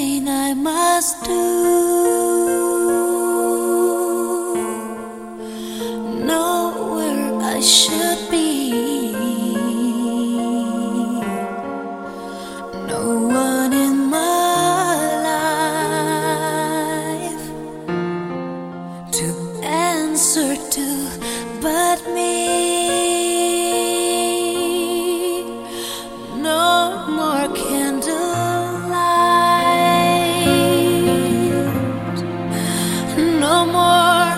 everything I must do. Know where I should be. No one in my life to answer to but me. No more candlelight, no more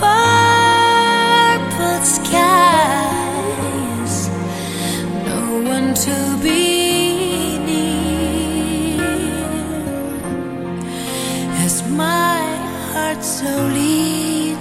purple skies, no one to be near. As my heart slowly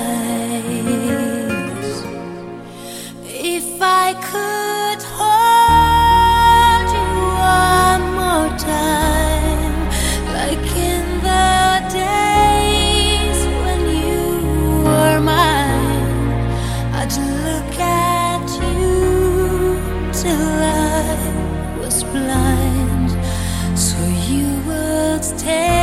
dies, if I could hold you one more time, like in the days when you were mine, I'd look at you till I was blind, so you would stay.